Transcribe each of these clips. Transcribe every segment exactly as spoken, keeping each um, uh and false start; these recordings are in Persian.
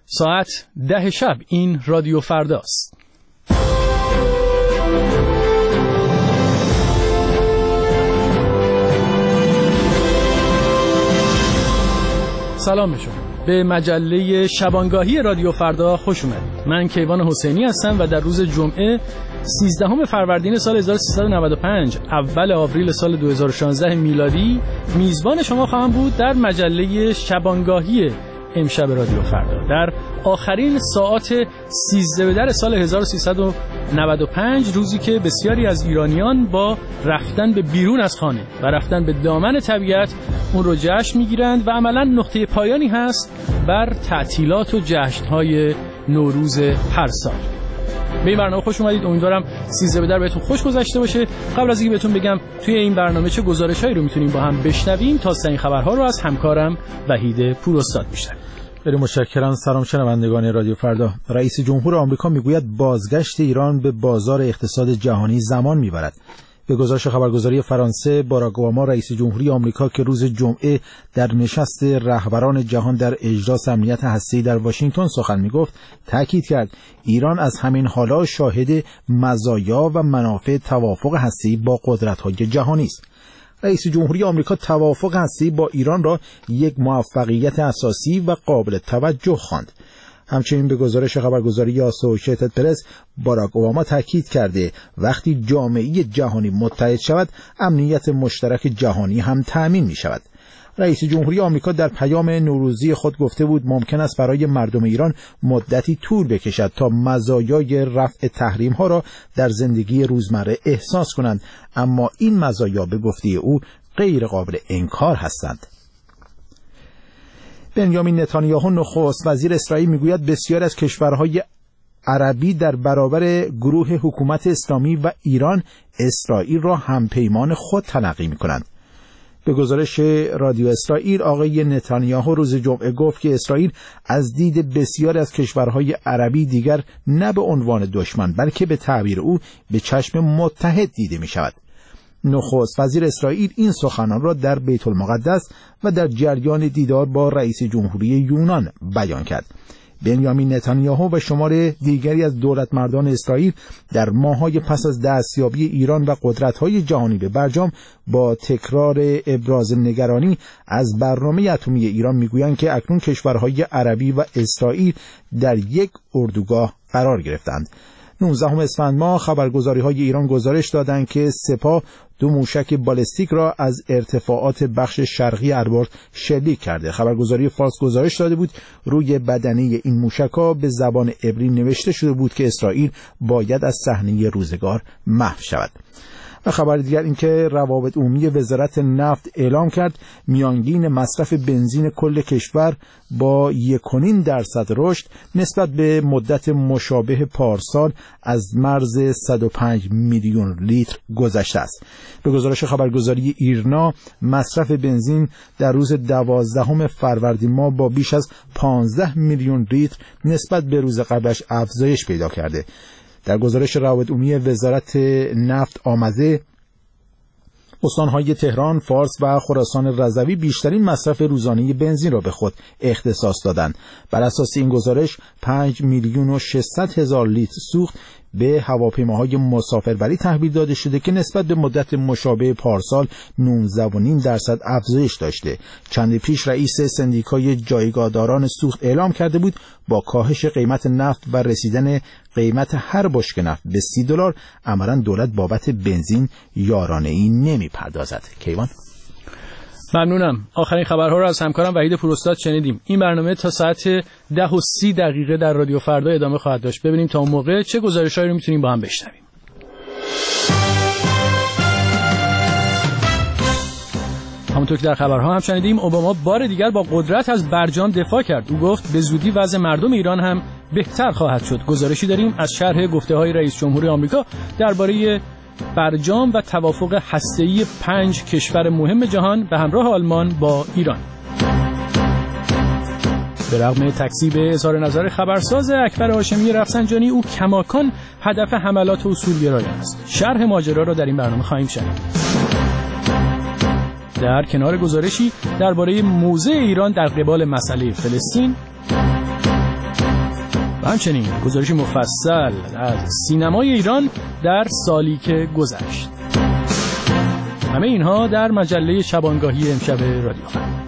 ساعت ده شب. این رادیو فرداست. سلام به شما. به مجله شبانگاهی رادیو فردا خوش اومدید. من کیوان حسینی هستم و در روز جمعه سیزدهم فروردین سال هزار و سیصد و نود و پنج اول آوریل سال دو هزار و شانزده میلادی میزبان شما خواهم بود در مجله شبانگاهی امشب رادیو فردا. در آخرین ساعات سیزده در سال هزار و سیصد و نود و پنج، روزی که بسیاری از ایرانیان با رفتن به بیرون از خانه و رفتن به دامن طبیعت اون رو جشن میگیرند و عملاً نقطه پایانی هست بر تعطیلات و جشن‌های نوروز هر سال. به این برنامه خوش اومدید. امیدوارم سیزده در بهتون خوش گذشته باشه. قبل از اینکه بهتون بگم توی این برنامه چه گزارش‌هایی رو میتونیم با هم بشنویم، تا این خبرها رو از همکارم وحید پوراستاد میشنویم. خیلی متشکرم. سلام شنوندگان رادیو فردا. رئیس جمهور آمریکا میگوید بازگشت ایران به بازار اقتصاد جهانی زمان میبرد. به گزارش خبرگزاری فرانسه، باراک اوباما رئیس جمهوری آمریکا که روز جمعه در نشست رهبران جهان در اجلاس امنیت هسته‌ای در واشنگتن سخن میگفت، تاکید کرد ایران از همین حالا شاهد مزایا و منافع توافق هسته‌ای با قدرت‌های جهانی است. رئیس جمهوری آمریکا توافق هسته‌ای با ایران را یک موفقیت اساسی و قابل توجه خواند. همچنین به گزارش خبرگزاری اسوسییتد پرس، باراک اوباما تاکید کرده وقتی جامعه جهانی متحد شود، امنیت مشترک جهانی هم تأمین می شود. رئیس جمهوری آمریکا در پیام نوروزی خود گفته بود ممکن است برای مردم ایران مدتی طول بکشد تا مزایای رفع تحریم ها را در زندگی روزمره احساس کنند، اما این مزایا به گفته او غیر قابل انکار هستند. بنیامین نتانیاهو نخست وزیر اسرائیل میگوید بسیار از کشورهای عربی در برابر گروه حکومت اسلامی و ایران اسرائیل را همپیمان خود تلقی می‌کنند. به گزارش رادیو اسرائیل، آقای نتانیاهو روز جمعه گفت که اسرائیل از دید بسیار از کشورهای عربی دیگر نه به عنوان دشمن بلکه به تعبیر او به چشم متحد دیده می‌شود. نخست وزیر اسرائیل این سخنان را در بیت المقدس و در جریان دیدار با رئیس جمهوری یونان بیان کرد. بنیامین نتانیاهو و شمار دیگری از دولت مردان اسرائیل در ماه‌های پس از دستیابی ایران و قدرت‌های جهانی به برجام با تکرار ابراز نگرانی از برنامه اتمی ایران میگویند که اکنون کشورهای عربی و اسرائیل در یک اردوگاه قرار گرفتند. نوزدهم اسفند ماه خبرگزاری‌های ایران گزارش دادند که سپاه دو موشک بالستیک را از ارتفاعات بخش شرقی اربارد شلیک کرده. خبرگزاری فارس گزارش داده بود روی بدنه این موشک‌ها به زبان عبری نوشته شده بود که اسرائیل باید از صحنه روزگار محو شود. و خبر دیگر این که روابط عمومی وزارت نفت اعلام کرد میانگین مصرف بنزین کل کشور با یک و نیم درصد رشد نسبت به مدت مشابه پارسال از مرز صد و پنج میلیون لیتر گذشته است. به گزارش خبرگزاری ایرنا، مصرف بنزین در روز دوازدهم فروردین ماه با بیش از پانزده میلیون لیتر نسبت به روز قبلش افزایش پیدا کرده. در گزارش روابط عمومی وزارت نفت آمده، استانهای تهران، فارس و خراسان رضوی بیشترین مصرف روزانه بنزین را به خود اختصاص دادند. بر اساس این گزارش پنج میلیون و ششصد هزار لیتر سوخت به هواپیماهای مسافربری تحویل داده شده که نسبت به مدت مشابه پارسال نوزده و نیم درصد افزایش داشته. چند پیش رئیس سندیکای جایگاهداران سوخت اعلام کرده بود با کاهش قیمت نفت و رسیدن قیمت هر بشکه نفت به سی دلار عملاً دولت بابت بنزین یارانه‌ای نمی‌پردازد. کیوان، ممنونم. آخرین خبرها رو از همکارم وحید پوراستاد شنیدیم. این برنامه تا ساعت ده و سی دقیقه در رادیو فردا ادامه خواهد داشت. ببینیم تا اون موقع چه گزارش‌هایی رو میتونیم با هم بشنویم. همونطور که در خبرها هم شنیدیم، اوباما بار دیگر با قدرت از برجام دفاع کرد. او گفت به زودی وضع مردم ایران هم بهتر خواهد شد. گزارشی داریم از شرح گفته‌های رئیس جمهوری آمریکا درباره برجام و توافق هسته‌ای پنج کشور مهم جهان به همراه آلمان با ایران. به رغم تکذیب اظهار نظر خبرساز اکبر هاشمی رفسنجانی، او کماکان هدف حملات اصولگرایان است. شرح ماجرا را در این برنامه خواهیم شنید. در کنار گزارشی درباره موضع ایران در قبال مسئله فلسطین، همچنین گزارش مفصل از سینمای ایران در سالی که گذشت. همه اینها در مجله شبانگاهی امشب رادیو فردا.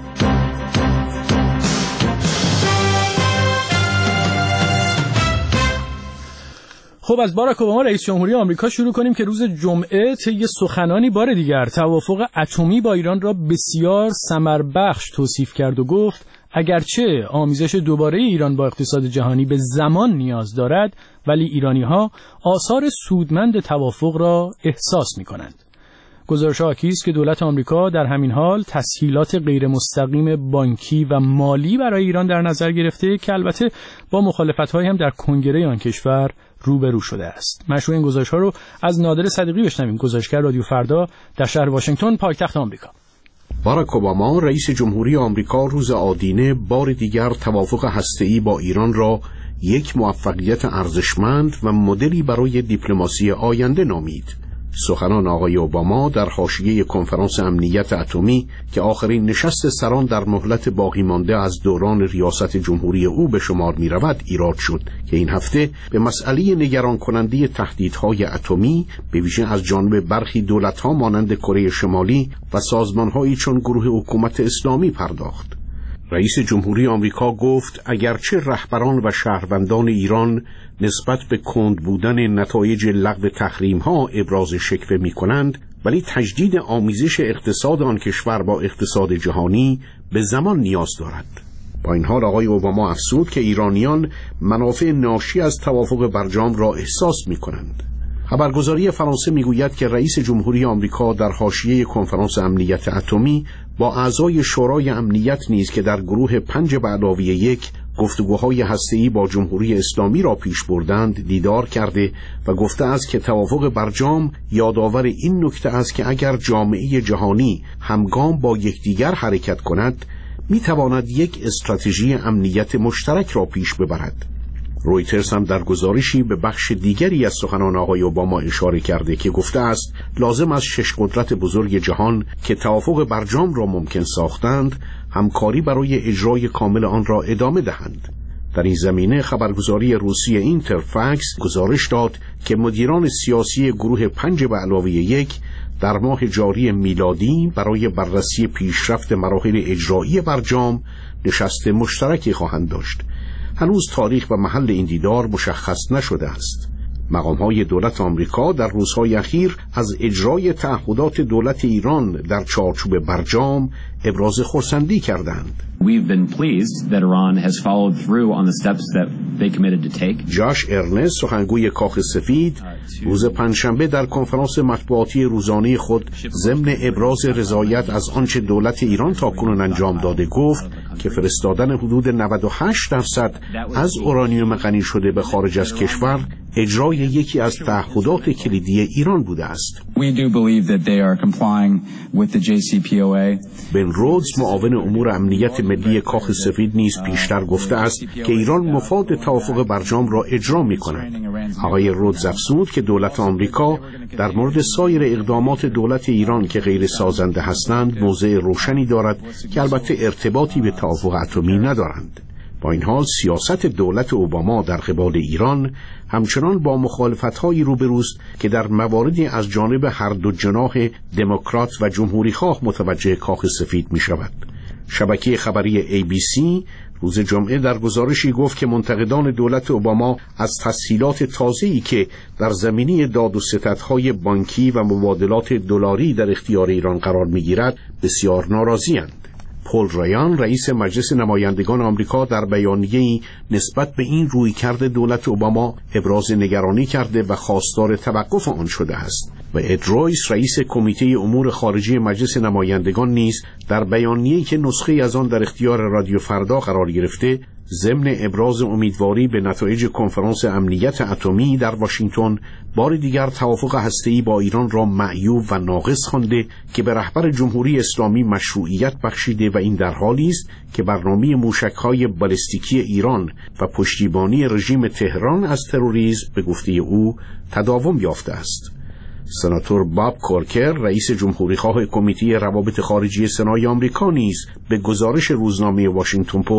خب از باراک اوباما رئیس جمهوری آمریکا شروع کنیم که روز جمعه طی سخنانی بار دیگر توافق اتمی با ایران را بسیار ثمربخش توصیف کرد و گفت اگرچه آمیزش دوباره ایران با اقتصاد جهانی به زمان نیاز دارد، ولی ایرانی‌ها آثار سودمند توافق را احساس می‌کنند. گزارش حاکی است که دولت آمریکا در همین حال تسهیلات غیر مستقیم بانکی و مالی برای ایران در نظر گرفته که البته با مخالفت‌هایی هم در کنگره آن کشور روبرو شده است. مشروع این گزارش‌ها رو از نادر صدیقی بشنویم، گزارشگر رادیو فردا در شهر واشنگتن، پایتخت آمریکا. باراک اوباما رئیس جمهوری آمریکا روز آدینه بار دیگر توافق هسته‌ای با ایران را یک موفقیت ارزشمند و مدلی برای دیپلماسی آینده نامید. سخنان آقای اوباما در حاشیه کنفرانس امنیت اتمی که آخرین نشست سران در مهلت باقی مانده از دوران ریاست جمهوری او به شمار می رود ایراد شد که این هفته به مسئله نگران کننده تهدیدهای اتمی به ویژه از جانب برخی دولت‌ها مانند کره شمالی و سازمان‌هایی چون گروه حکومت اسلامی پرداخت. رئیس جمهوری آمریکا گفت اگرچه رهبران و شهروندان ایران نسبت به کند بودن نتایج لغو تحریم‌ها ابراز شکوه می‌کنند، ولی تجدید آمیزش اقتصاد آن کشور با اقتصاد جهانی به زمان نیاز دارد. با این حال آقای اوباما افزود که ایرانیان منافع ناشی از توافق برجام را احساس می‌کنند. خبرگزاری فرانسه میگوید که رئیس جمهوری آمریکا در حاشیه کنفرانس امنیت اتمی با اعضای شورای امنیت نیز که در گروه پنج به علاوه یک گفتگوهای هسته‌ای با جمهوری اسلامی را پیش بردند دیدار کرده و گفته است که توافق برجام یادآور این نکته است که اگر جامعه جهانی همگام با یکدیگر حرکت کند میتواند یک استراتژی امنیت مشترک را پیش ببرد. رویترز هم در گزارشی به بخش دیگری از سخنان آقای اوباما اشاره کرده که گفته است لازم از شش قدرت بزرگ جهان که توافق برجام را ممکن ساختند همکاری برای اجرای کامل آن را ادامه دهند. در این زمینه خبرگزاری روسی اینترفکس گزارش داد که مدیران سیاسی گروه پنج به علاوه یک در ماه جاری میلادی برای بررسی پیشرفت مراحل اجرایی برجام نشست مشترکی خواهند داشت. هنوز تاریخ و محل این دیدار مشخص نشده است. مقام‌های دولت آمریکا در روزهای اخیر از اجرای تعهدات دولت ایران در چارچوب برجام ابراز خرسندی کردند. We've been pleased that Iran has followed through on the steps that they committed to take. جاش ارنست سخنگوی کاخ سفید روز پنجشنبه در کنفرانس مطبوعاتی روزانه خود ضمن ابراز رضایت از آنچه دولت ایران تاکنون انجام داده گفت که فرستادن حدود نود و هشت درصد از اورانیوم غنی شده به خارج از کشور اجرای یکی از تعهدات کلیدی ایران بوده است. We do believe that they are complying with the جی سی پی او ای. بن رودز معاون امور امنیت ملی کاخ سفید نیز پیشتر گفته است که ایران مفاد توافق برجام را اجرا می‌کند. آقای رودز افزود که دولت آمریکا در مورد سایر اقدامات دولت ایران که غیر سازنده هستند موضع روشنی دارد که البته ارتباطی به توافق اتمی ندارند. با این حال سیاست دولت اوباما در قبال ایران همچنان با مخالفت‌هایی روبروست که در مواردی از جانب هر دو جناح دموکرات و جمهوری‌خواه متوجه کاخ سفید می‌شود. شبکه خبری ای بی سی روز جمعه در گزارشی گفت که منتقدان دولت اوباما از تسهیلات تازه‌ای که در زمینه داد و ستدهای بانکی و مبادلات دلاری در اختیار ایران قرار می‌گیرد بسیار ناراضی‌اند. پول رایان رئیس مجلس نمایندگان آمریکا در بیانیه‌ای نسبت به این رویکرد دولت اوباما ابراز نگرانی کرده و خواستار توقف آن شده است و اد رویس رئیس کمیته امور خارجی مجلس نمایندگان نیز در بیانیه‌ای که نسخه‌ای از آن در اختیار رادیو فردا قرار گرفته ضمن ابراز امیدواری به نتایج کنفرانس امنیت اتمی در واشنگتن بار دیگر توافق هسته‌ای با ایران را معیوب و ناقص خوانده که به رهبر جمهوری اسلامی مشروعیت بخشیده و این در حالی است که برنامه موشک‌های بالستیکی ایران و پشتیبانی رژیم تهران از تروریسم به گفته او تداوم یافته است. سناتور باب کورکر رئیس جمهوری‌خواه کمیته روابط خارجی سنای آمریکا نیز به گزارش روزنامه واشنگتن پست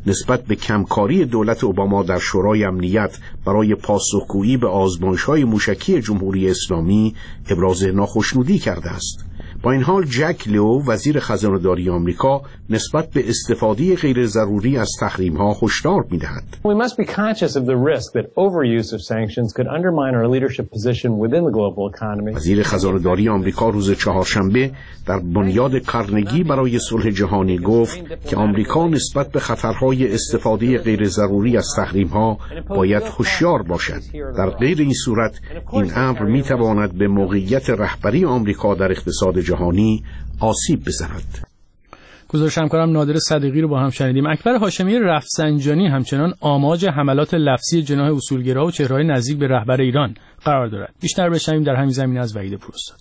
نسبت به کمکاری دولت اوباما در شورای امنیت برای پاسخگویی به آزمایش‌های موشکی جمهوری اسلامی ابراز ناخشنودی کرده است. با این حال جک لو وزیر خزانه‌داری آمریکا نسبت به استفاده غیر ضروری از تحریم‌ها هشدار می‌دهد. We must be conscious of the risk that overuse of sanctions could undermine our leadership position within the global economy. وزیر خزانه‌داری آمریکا روز چهارشنبه در بنیاد کارنگی برای صلح جهانی گفت که آمریکا نسبت به خطرهای استفاده غیر ضروری از تحریم‌ها باید هوشیار باشد. در غیر این صورت این امر می‌تواند به موقعیت رهبری آمریکا در اقتصاد جهانی آسیب بزند. گزارش همکارم نادر صدیقی رو با هم شنیدیم. اکبر هاشمی رفسنجانی همچنان آماج حملات لفظی جناح اصولگرا و چهره‌های نزدیک به رهبر ایران قرار دارد. بیشتر بشنویم در همین زمینه از وحید پوراستاد.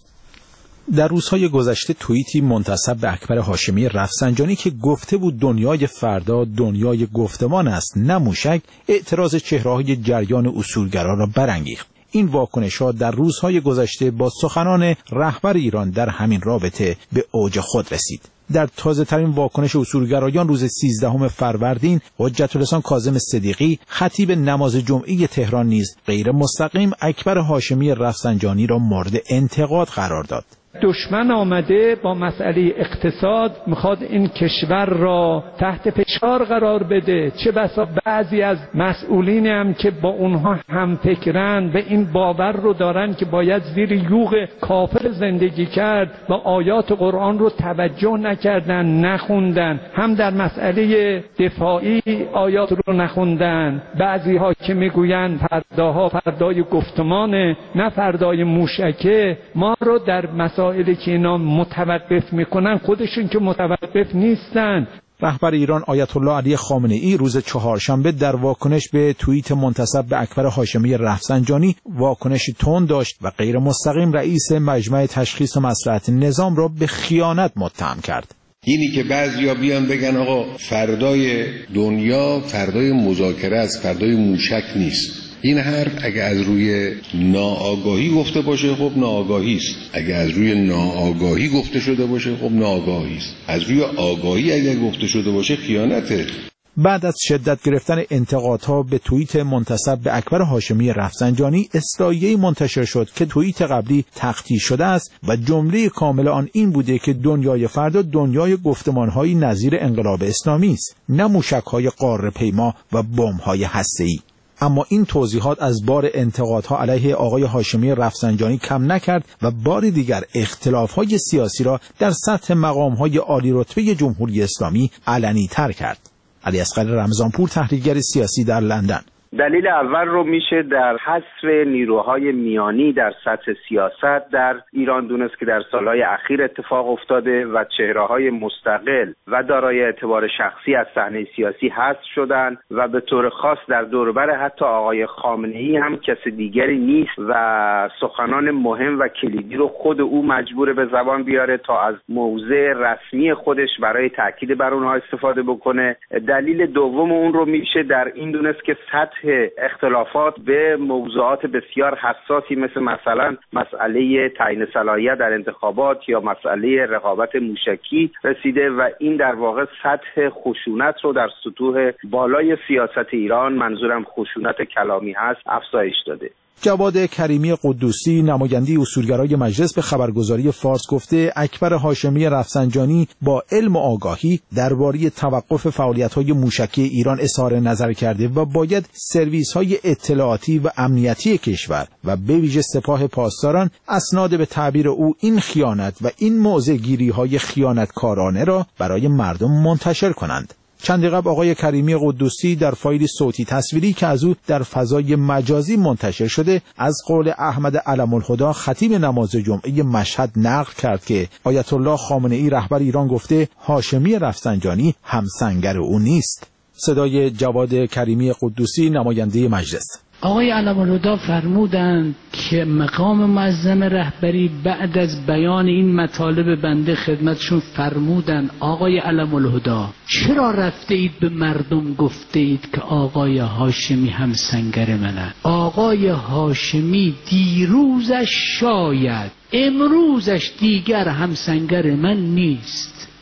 در روزهای گذشته توییتی منتسب به اکبر هاشمی رفسنجانی که گفته بود دنیای فردا دنیای گفتمان است نه موشک، اعتراض چهره‌های جریان اصولگرا را برانگیخت. این واکنش‌ها در روزهای گذشته با سخنان رهبر ایران در همین رابطه به اوج خود رسید. در تازه‌ترین واکنش اصولگرایان روز سیزدهم فروردین، حجت الاسلام کاظم صدیقی خطیب نماز جمعه تهران نیز غیر مستقیم اکبر هاشمی رفسنجانی را مورد انتقاد قرار داد. دشمن آمده با مسئله اقتصاد میخواد این کشور را تحت فشار قرار بده، چه بسا بعضی از مسئولین هم که با اونها هم فکرن و این باور رو دارن که باید زیر یوغ کافر زندگی کرد و آیات قرآن رو توجه نکردن، نخوندن، هم در مسئله دفاعی آیات رو نخوندن. بعضی ها که میگوین فرداها فردای گفتمانه نه فردای موشکه، ما رو در مسائل مسائلی که اینا متوقف میکنن خودشون که متوقف نیستن. رهبر ایران آیت الله علی خامنه ای روز چهارشنبه در واکنش به توییت منتسب به اکبر هاشمی رفسنجانی واکنشی تند داشت و غیر مستقیم رئیس مجمع تشخیص مصلحت نظام را به خیانت متهم کرد. اینی که بعضیا بیان بگن آقا فردای دنیا فردای مذاکره است، فردای موشک نیست، این حرف اگه از روی ناآگاهی گفته باشه خب ناآگاهی است، اگه از روی ناآگاهی گفته شده باشه خب ناآگاهی است، از روی آگاهی اگه گفته شده باشه خیانته. بعد از شدت گرفتن انتقادها به توییت منتسب به اکبر هاشمی رفسنجانی، اصلاحیه‌ای منتشر شد که توییت قبلی تخطی شده است و جمله کامل آن این بوده که دنیای فردا دنیای گفتمان‌های نظیر انقلاب اسلامی است، نه موشک‌های قاره پیما و بمب‌های هسته‌ای. اما این توضیحات از بار انتقادها علیه آقای هاشمی رفسنجانی کم نکرد و بار دیگر اختلاف‌های سیاسی را در سطح مقام‌های عالی رتبه جمهوری اسلامی علنی تر کرد. علی اصغر رمضانپور، تحلیلگر سیاسی در لندن. دلیل اول رو میشه در حصر نیروهای میانی در سطح سیاست در ایران دونست که در سالهای اخیر اتفاق افتاده و چهره‌های مستقل و دارای اعتبار شخصی از صحنه سیاسی حذف شدن و به طور خاص در دوربر حتی آقای خامنه‌ای هم کس دیگری نیست و سخنان مهم و کلیدی رو خود او مجبور به زبان بیاره تا از موضع رسمی خودش برای تاکید بر اونها استفاده بکنه. دلیل دوم اون رو میشه در این دونست که سطح اختلافات به موضوعات بسیار حساسی مثل مثلا مسئله تعیین صلاحیت در انتخابات یا مسئله رقابت موشکی رسیده و این در واقع سطح خشونت رو در سطوح بالای سیاست ایران، منظورم خشونت کلامی هست، افزایش داده. جواد کریمی قدوسی، نماینده اصولگرای مجلس، به خبرگزاری فارس گفته اکبر هاشمی رفسنجانی با علم و آگاهی درباره توقف فعالیت‌های موشکی ایران اظهار نظر کرده و باید سرویس‌های اطلاعاتی و امنیتی کشور و به ویژه سپاه پاسداران اسناد به تعبیر او این خیانت و این موضع‌گیری‌های خیانتکارانه را برای مردم منتشر کنند. چند قبل آقای کریمی قدوسی در فایلی صوتی تصویری که از او در فضای مجازی منتشر شده از قول احمد علم‌الهدی خطیب نماز جمعه مشهد نقل کرد که آیت الله خامنه ای رهبر ایران گفته هاشمی رفسنجانی همسنگر او نیست. صدای جواد کریمی قدوسی، نماینده مجلس. آقای علم‌الهدی فرمودند که مقام معظم رهبری بعد از بیان این مطالب بنده خدمتشون فرمودند آقای علم‌الهدی چرا رفته اید به مردم گفته اید که آقای هاشمی همسنگر منه؟ آقای هاشمی دیروزش شاید، امروزش دیگر همسنگر من نیست.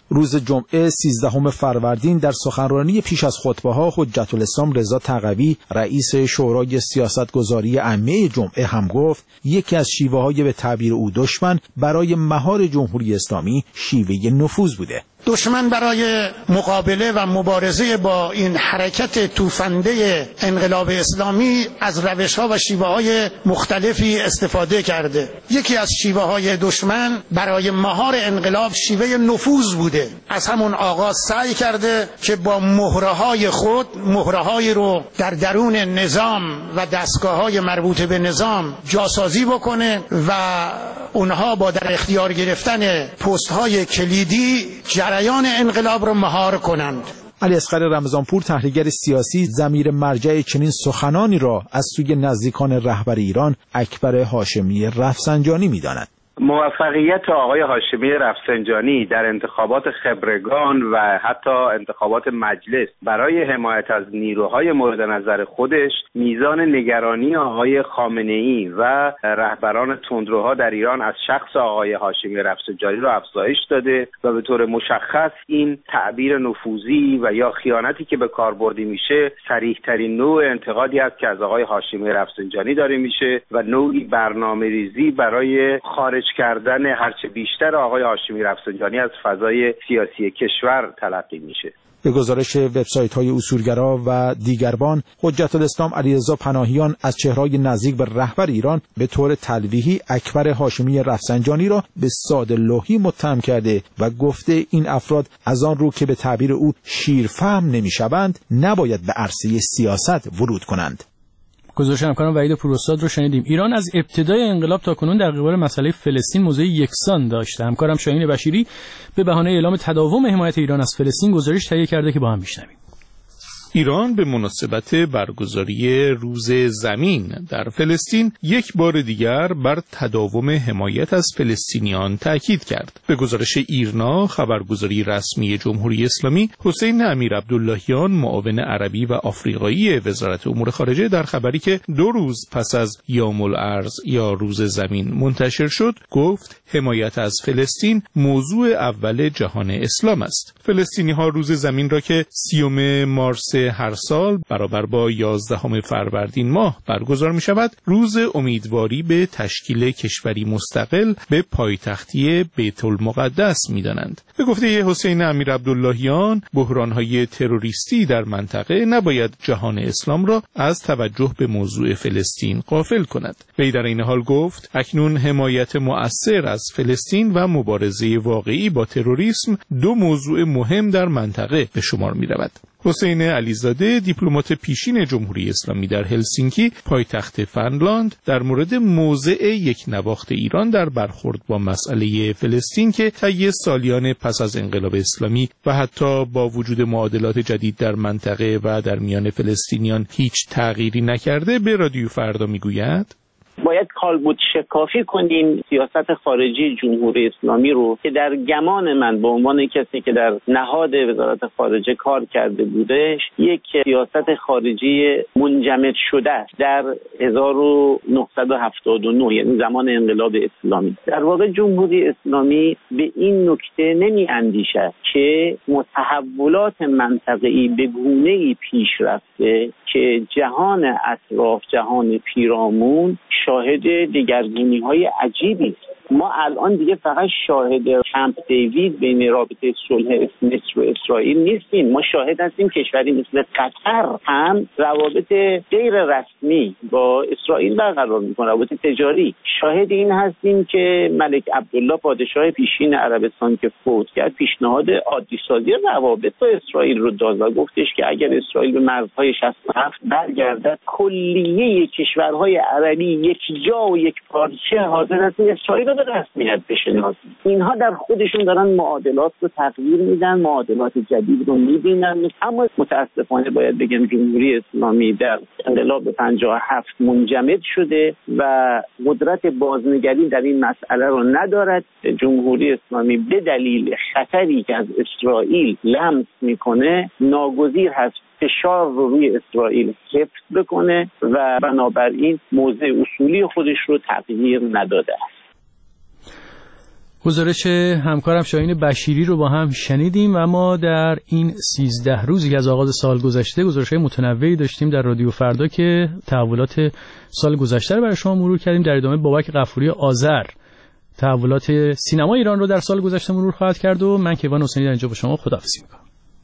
روز جمعه سیزدهم فروردین در سخنرانی پیش از خطبه‌ها حجت الاسلام رضا تقوی رئیس شورای سیاستگذاری عامه جمعه هم گفت یکی از شیوه‌های به تعبیر او دشمن برای مهار جمهوری اسلامی شیوه نفوذ بوده. دشمن برای مقابله و مبارزه با این حرکت توفنده انقلاب اسلامی از روش‌ها و شیوه‌های مختلفی استفاده کرده. یکی از شیوه‌های دشمن برای مهار انقلاب شیوه نفوذ بوده. از همون آغاز سعی کرده که با مهره‌های خود مهره‌هایی رو در درون نظام و دستگاه‌های مربوط به نظام جاسازی بکنه و اونها با در اختیار گرفتن پست‌های کلیدی جریان انقلاب رو مهار کنند. علی اصغر رمضانپور تحلیلگر سیاسی ضمیر مرجع چنین سخنانی را از سوی نزدیکان رهبر ایران اکبر هاشمی رفسنجانی می‌داند. موفقیت آقای هاشمی رفسنجانی در انتخابات خبرگان و حتی انتخابات مجلس برای حمایت از نیروهای مورد نظر خودش میزان نگرانی آقای خامنه‌ای و رهبران تندروها در ایران از شخص آقای هاشمی رفسنجانی را افزایش داده و به طور مشخص این تعبیر نفوذی و یا خیانتی که به کار برده میشه صریح‌ترین نوع انتقادی است که از آقای هاشمی رفسنجانی داره میشه و نوعی برنامه‌ریزی برای خارج کردن هرچه بیشتر آقای هاشمی رفسنجانی از فضای سیاسی کشور تلقی میشه. به گزارش وبسایت‌های اصولگرا و دیگران، حجت الاسلام علیرضا پناهیان از چهره‌های نزدیک به رهبر ایران به طور تلویحی اکبر هاشمی رفسنجانی را به ساده‌لوحی متهم کرده و گفته این افراد از آن رو که به تعبیر او شیرفهم نمی‌شوند نباید به عرصه سیاست ورود کنند. گزارش همکارم وحید پوراستاد رو شنیدیم. ایران از ابتدای انقلاب تا کنون در قبال مسئله فلسطین موضع یکسان داشته. همکارم شاهین بشیری به بهانه اعلام تداوم حمایت ایران از فلسطین گزارش تهیه کرده که با هم میشنویم. ایران به مناسبت برگزاری روز زمین در فلسطین یک بار دیگر بر تداوم حمایت از فلسطینیان تاکید کرد. به گزارش ایرنا خبرگزاری رسمی جمهوری اسلامی، حسین امیر عبداللهیان معاون عربی و آفریقایی وزارت امور خارجه در خبری که دو روز پس از یوم الارض یا روز زمین منتشر شد گفت حمایت از فلسطین موضوع اول جهان اسلام است. فلسطینی‌ها روز زمین را که سیوم مارس هر سال برابر با یازدهم فروردین ماه برگزار می شود، روز امیدواری به تشکیل کشوری مستقل به پایتختی بیت المقدس می دانند. به گفته حسین امیر عبداللهیان، بحران‌های تروریستی در منطقه نباید جهان اسلام را از توجه به موضوع فلسطین غافل کند. وی در این حال گفت اکنون حمایت مؤثر از فلسطین و مبارزه واقعی با تروریسم دو موضوع مهم در منطقه به شمار می رود. حسین علیزاده، دیپلمات پیشین جمهوری اسلامی در هلسینکی، پایتخت فنلاند، در مورد موضع یک نواخت ایران در برخورد با مسئله فلسطین که طی سالیان پس از انقلاب اسلامی و حتی با وجود معادلات جدید در منطقه و در میان فلسطینیان هیچ تغییری نکرده، به رادیو فردا میگوید باید کالبد شکافی کنیم سیاست خارجی جمهوری اسلامی رو که در گمان من به عنوان کسی که در نهاد وزارت خارجه کار کرده بودش یک سیاست خارجی منجمد شده است در هزار و نهصد و هفتاد و نه، یعنی زمان انقلاب اسلامی. در واقع جمهوری اسلامی به این نکته نمی اندیشد که متحولات منطقه‌ای به گونه‌ای پیش رفته که جهان اطراف، جهان پیرامون شاهد دگرگونی‌های عجیبی است. ما الان دیگه فقط شاهد کمپ دیوید بین رابطه صلح مصر و اسرائیل نیستیم، ما شاهد هستیم کشوری مثل قطر هم روابط غیر رسمی با اسرائیل برقرار می‌کنه، روابط تجاری. شاهد این هستیم که ملک عبدالله پادشاه پیشین عربستان که فوت کرد پیشنهاد عادی‌سازی روابط با اسرائیل رو داد و گفتش که اگر اسرائیل به مرزهای شصت و هفت برگردد کلیه کشورهای عربی یک جا و یک پارچه حاضر هستن اسرائیل به رسمیت بشناسیم. اینها در خودشون دارن معادلات رو تغییر میدن، معادلات جدید رو میبینن. اما متاسفانه باید بگم جمهوری اسلامی در انقلاب پنجاه و هفت منجمد شده و قدرت بازنگری در این مسئله رو ندارد. جمهوری اسلامی به دلیل خطری که از اسرائیل لمس میکنه ناگزیر هست فشار رو روی اسرائیل حفظ بکنه و بنابراین موضع اصولی خودش رو تغییر نداده است. گزارش همکارم شاهین بشیری رو با هم شنیدیم و ما در این سیزده روزی از آغاز سال گذشته گزارش‌های متنوعی داشتیم در رادیو فردا که تحولات سال گذشته رو برای شما مرور کردیم. در ادامه بابک غفوری آذر تحولات سینما ایران رو در سال گذشته مرور خواهد کرد و من کیوان حسینی در اینجا با شما خداحافظی می‌کنم.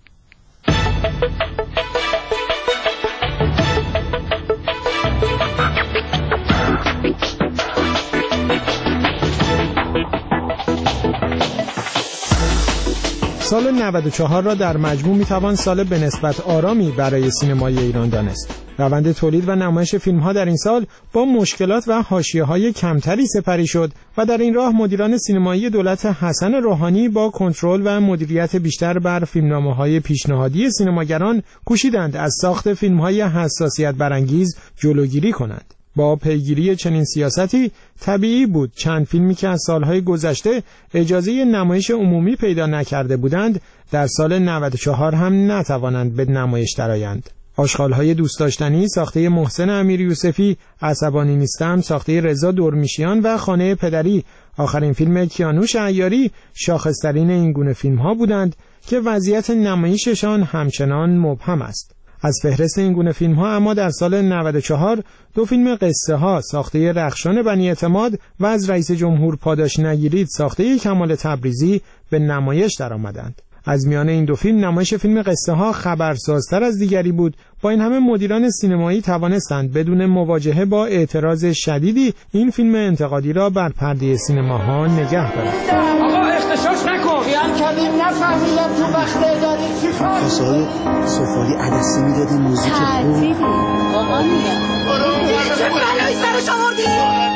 سال نود و چهار را در مجموع میتوان سال به نسبت آرامی برای سینمای ایران دانست. روند تولید و نمایش فیلم‌ها در این سال با مشکلات و حاشیه‌های کمتری سپری شد و در این راه مدیران سینمایی دولت حسن روحانی با کنترل و مدیریت بیشتر بر فیلمنامه‌های پیشنهادی سینماگران کوشیدند از ساخت فیلم‌های حساسیت برانگیز جلوگیری کنند. با پیگیری چنین سیاستی طبیعی بود چند فیلمی که از سالهای گذشته اجازه نمایش عمومی پیدا نکرده بودند در سال نود و چهار هم نتوانند به نمایش درآیند. آشغال‌های دوست داشتنی ساخته محسن امیر یوسفی، عصبانی نیستم ساخته رضا دورمیشیان و خانه پدری آخرین فیلم کیانوش عیاری شاخص‌ترین این گونه فیلم‌ها بودند که وضعیت نمایششان همچنان مبهم است. از فهرست این گونه فیلم ها اما در سال نود و چهار دو فیلم قصه ها ساخته رخشان بنی اعتماد و از رئیس جمهور پاداش نگیرید ساخته کمال تبریزی به نمایش درآمدند. از میان این دو فیلم نمایش فیلم قصه ها خبرسازتر از دیگری بود. با این همه مدیران سینمایی توانستند بدون مواجهه با اعتراض شدیدی این فیلم انتقادی را بر پرده سینماها نگه دارند. آقا اختشاش نکن. خیال کردیم نفهمیدم تو وقت اداری چی کار. کاسه‌های سفالی عدسی میدادی موزیک خوب. آقا میگم. چه بلایی سرش آوردی؟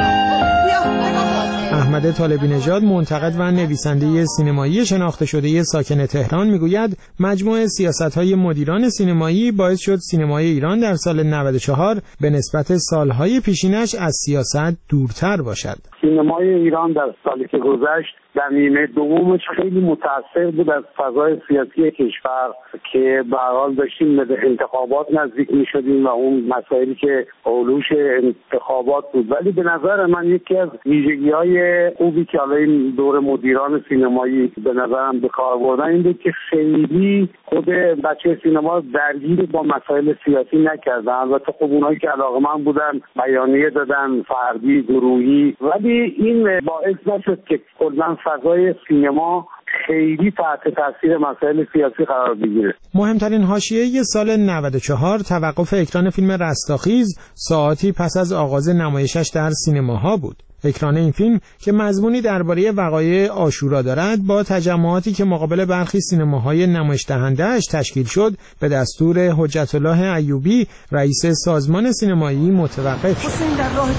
احمد طالبی نژاد منتقد و نویسنده سینمایی شناخته شده ساکن تهران میگوید مجموع سیاست‌های مدیران سینمایی باعث شد سینمای ایران در سال نود و چهار به نسبت سالهای پیشینش از سیاست دورتر باشد. سینمای ایران در سالی که گذشت در نیمه دومش خیلی متأثر بود از فضای سیاسی کشور که به هر حال داشتیم به انتخابات نزدیک می‌شدیم و اون مسائلی که اولوش انتخابات بود. ولی به نظر من یکی از ویژگی‌های خوبی که حالا این دور مدیران سینمایی به نظرم به کار بردن این بود که خیلی خود بچه سینما درگیر با مسائل سیاسی نکردن. البته خب اونایی که علاقه‌مند بودن بیانیه دادن فردی گروهی، ولی این باعث نشد که کلاً فضای سینما خیلی تحت تاثیر مسائل سیاسی قرار بگیره. مهمترین حاشیه سال نود و چهار توقف اکران فیلم رستاخیز ساعتی پس از آغاز نمایشش در سینماها بود. اکران این فیلم که مضمونی درباره وقایع عاشورا دارد با تجمعاتی که مقابل برخی سینماهای نمایش دهنده‌اش تشکیل شد به دستور حجت الله ایوبی رئیس سازمان سینمایی متوقف شد. حسین در راه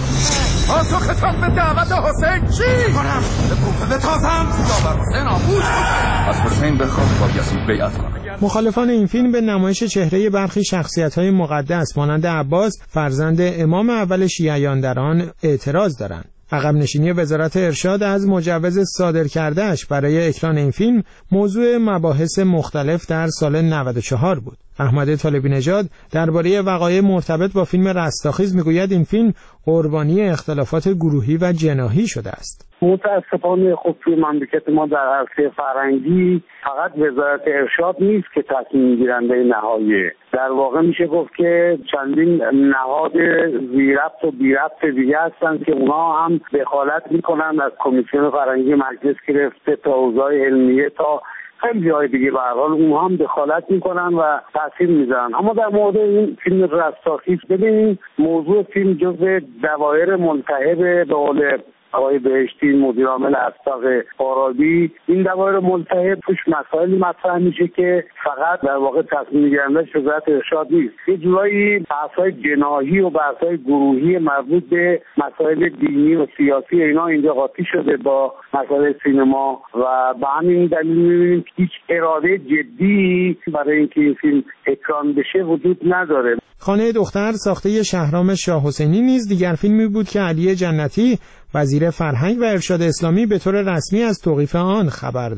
پاسختان به دعوت حسین چی؟ کنم به کوفه بتازم یا بر حسین آموز از حسین بخواه با یزید بیعت کنم. مخالفان این فیلم به نمایش چهره برخی شخصیت‌های مقدس مانند عباس فرزند امام اول شیعیان در آن اعتراض دارند. عقب نشینی وزارت ارشاد از مجوز صادر کردهش برای اکران این فیلم موضوع مباحث مختلف در سال نود و چهار بود. احمد طالبی نژاد درباره وقایع مرتبط با فیلم رستاخیز میگوید این فیلم قربانی اختلافات گروهی و جناحی شده است. متاسفانه خب توی مملکت ما در عرصه فرهنگی فقط وزارت ارشاد نیست که تصمیم گیرنده نهاییه. در واقع میشه گفت که چندین نهاد زیر ربط و بی ربط دیگه هستن که اونها هم دخالت میکنن از کمیسیون فرهنگی مجلس گرفته تا حوزه علمیه تا خیلی جای دیگه به هر حال اونها هم دخالت میکنن و تاثیر میذارن. اما در مورد این فیلم رستاخیز ببینید موضوع فیلم جزء دوایر ملتهب به قول آقای بهشتی مدیر عامل اسبق فارابی این دوایر ملتهب توش مسائلی مطرح میشه که فقط در واقع تصمیم گیرندش وزارت ارشاد نیست. یه جورایی بحث‌های جناحی و بحث‌های گروهی مربوط به مسائل دینی و سیاسی اینا اینجا قاطی شده با مسائل سینما و به همین دلیل می‌بینیم هیچ اراده جدی برای اینکه این فیلم اکران بشه وجود نداره. خانه دختر ساخته شهرام شاه حسینی نیز دیگر فیلمی بود که علی جنتی وزیر فرهنگ و ارشاد اسلامی به طور رسمی از توقیف آن خبر داد.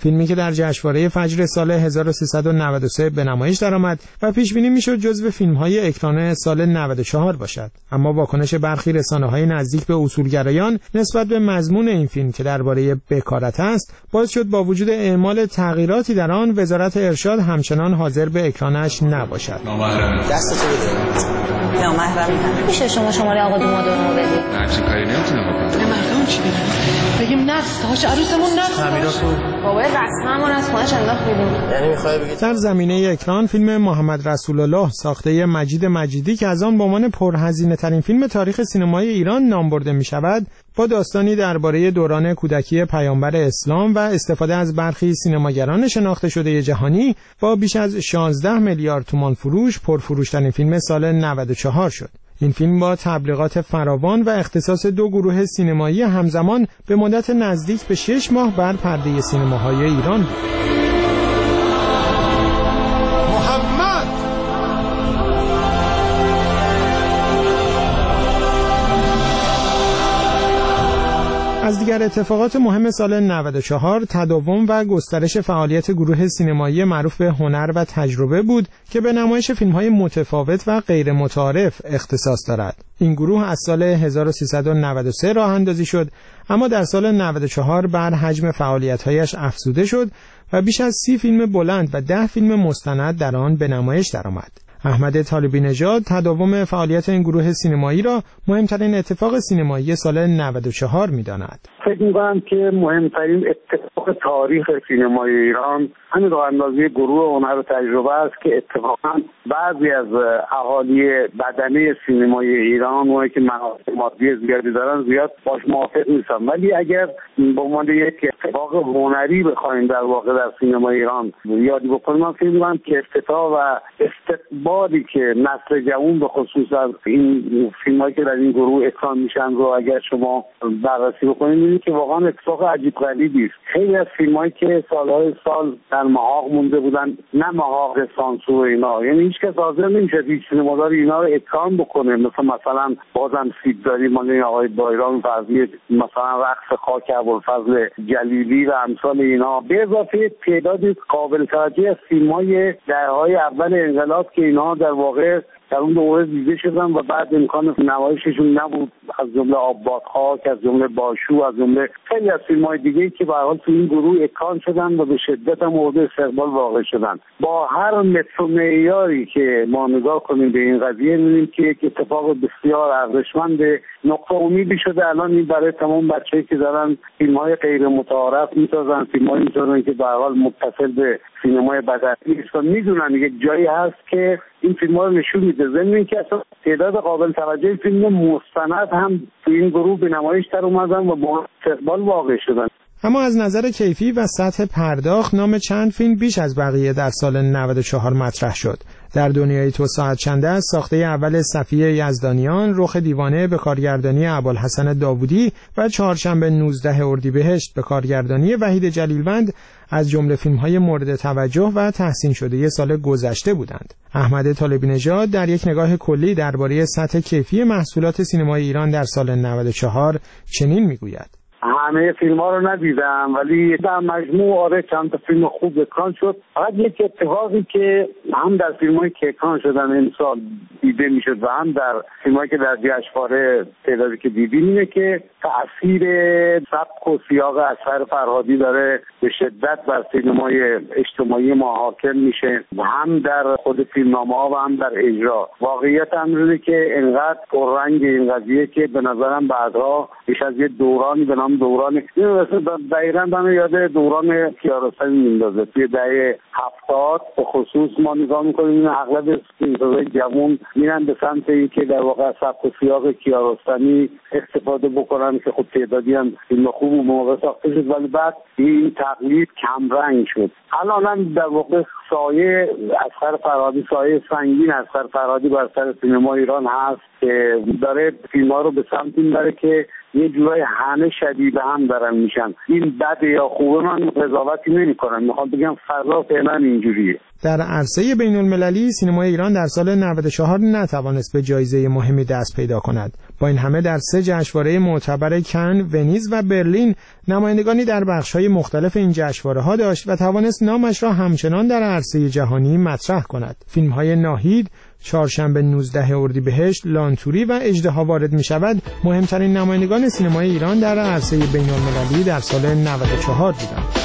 فیلمی که در جشنواره فجر سال هزار و سیصد و نود و سه به نمایش درآمد و پیش بینی میشد جزو فیلم‌های اکران سال نود و چهار باشد. اما واکنش برخی رسانه‌های نزدیک به اصولگرایان نسبت به مضمون این فیلم که درباره بکارت است باعث شد با وجود اعمال تغییراتی در آن وزارت ارشاد همچنان حاضر به اکرانش نباشد. دستتو بده. یا محرم میشه شما شماره آقا دومادونو بدید؟ همچین کاری نمیتونم بکنم. نه محرم چی بگیم؟ بگیم نقص هاش عروسمون نقص هاش. بابا رسممون از خونش انداخت بیرون. یعنی میخوای بگید در زمینه اکران فیلم محمد رسول الله ساخته مجید مجیدی که از آن به عنوان پرهزینه ترین فیلم تاریخ سینمای ایران نام برده می شود، با داستانی درباره دوران کودکی پیامبر اسلام و استفاده از برخی سینماگران شناخته شده جهانی با بیش از شانزده میلیارد تومان فروش پرفروشترین فیلم سال نود و چهار شد. این فیلم با تبلیغات فراوان و اختصاص دو گروه سینمایی همزمان به مدت نزدیک به شش ماه بر پرده سینماهای ایران بود. از دیگر اتفاقات مهم سال نود و چهار تداوم و گسترش فعالیت گروه سینمایی معروف به هنر و تجربه بود که به نمایش فیلم‌های متفاوت و غیر متعارف اختصاص دارد. این گروه از سال هزار و سیصد و نود و سه راه اندازی شد، اما در سال نود و چهار بر حجم فعالیت‌هایش افزوده شد و بیش از سی فیلم بلند و ده فیلم مستند در آن به نمایش درآمد. احمد طالبی نژاد تداوم فعالیت این گروه سینمایی را مهمترین اتفاق سینمایی سال نود و چهار می‌داند. فکر می‌کنم که مهمترین اتفاق تاریخ سینمای ایران همین راه اندازی گروه هنر و تجربه است که اتفاقا بعضی از اهالی بدنه سینمای ایران اونایی که منافع مادی زیادی دارن زیاد باش موافق نیستن، ولی اگر به عنوان یک اتفاق هنری بخوایم در واقع در سینمای ایران یادی بکنیم، من فکر می‌کنم که افتتاح و استقبالی که نسل جوان به خصوص از این فیلمایی که در این گروه اکران میشن رو اگر شما بررسی بکنید می‌بینید که واقعا اتفاق عجیب غریبی است. خیلی از فیلمایی که سالهای سال در محاق مونده بودن، نه محاق سانسور اینا، یعنی هیچ کس حاضر نمیشه هیچ سینمادار اینا رو اکران بکنه، مثل مثلا بازم سیبداری مال این آقای بایرام فضلی، مثلا رقص خاک ابوالفضل جلیلی و امثال اینا، به اضافه تعدادی قابل توجهی از فیلم‌های دهه‌های اول انقلاب که اینا در واقع در اون دوره دیده شدن و بعد امکان نمایششون نبود، از جمله آبادخاک، از جمله باشو، از جمله خیلی از فیلم‌های دیگه‌ای که به هر حال تو این گروه اکران شدن و به شدت مورد استقبال واقع شدن. با هر متر و معیاری که ما نگاه کنیم به این قضیه می‌بینیم که یک اتفاق بسیار ارزشمند نقطه امیدی شده الان این برای تمام بچه‌ای که دارن فیلم‌های غیر متعارف می‌سازن، فیلم‌هایی می‌سازن که به هر حال متصل به سینمای بدنی است و می‌دونن یک جایی هست که این فیلم‌ها رو نشون میده. ضمن که اصلا تعداد قابل توجه فیلم مستند هم تو این گروه به نمایش در اومدن و با استقبال واقع شدن. اما از نظر کیفی و سطح پرداخت نام چند فیلم بیش از بقیه در سال نود و چهار مطرح شد. در دنیای تو ساعت چند است ساخته اول صفیه یزدانیان، رخ دیوانه به کارگردانی ابوالحسن داوودی و چهارشنبه نوزدهم اردیبهشت به کارگردانی وحید جلیلوند از جمله فیلم‌های مورد توجه و تحسین شده سال گذشته بودند. احمد طالبی نژاد در یک نگاه کلی درباره سطح کیفی محصولات سینمای ایران در سال نود و چهار چنین میگوید: همه فیلم ها رو ندیدم ولی در مجموع آره چند تا فیلم خوب اکران شد. فقط یک اتفاقی که هم در فیلم هایی که اکران شدن امسال دیده میشد و هم در فیلم هایی که در جشنواره تعدادی که دیدیم اینه که تأثیر سبک و سیاق اثر فرهادی داره به شدت بر سینمای اجتماعی ما حاکم میشه، هم در خود فیلمنامه ها و هم در اجرا. واقعیت امر که انقدر پررنگ این قضیه که به نظرم بعدها بیش از یه دورانی به نام دوران این مثلا دقیقاً من یاد دوران کیارستمی میندازه. توی دهه هفتاد به خصوص ما نگاه میکنیم این اغلب فیلمسازای جوان میرن به سمت این که در واقع سبک و سیاق کیارستمی استفاده بکنن که خب تعدادی هم فیلم خوب و موقع ساخته شد ولی بعد این تقلید کمرنگ شد. الان هم در واقع سایه اثر فرهادی، سایه سنگین اثر فرهادی بر سر سینما ایران هست که داره فیلم‌ها رو به سمت این بره که یه جورای همه شبیه به هم دارن میشن. این بده یا خوبه من قضاوتی نمی‌کنم، میخوام بگم فضا فعلا اینجوریه. در عرصه بین المللی سینمای ایران در سال نود و چهار نتوانست به جایزه مهمی دست پیدا کند. با این همه در سه جشنواره معتبر کن، ونیز و برلین نمایندگانی در بخش‌های مختلف این جشنواره‌ها داشت و توانست نامش را همچنان در عرصه جهانی مطرح کند. فیلم‌های ناهید، چهارشنبه نوزدهم اردیبهشت، لانتوری و اژدها وارد می‌شود مهمترین نمایندگان سینمای ایران در عرصه بین المللی در سال نود و چهار بودند.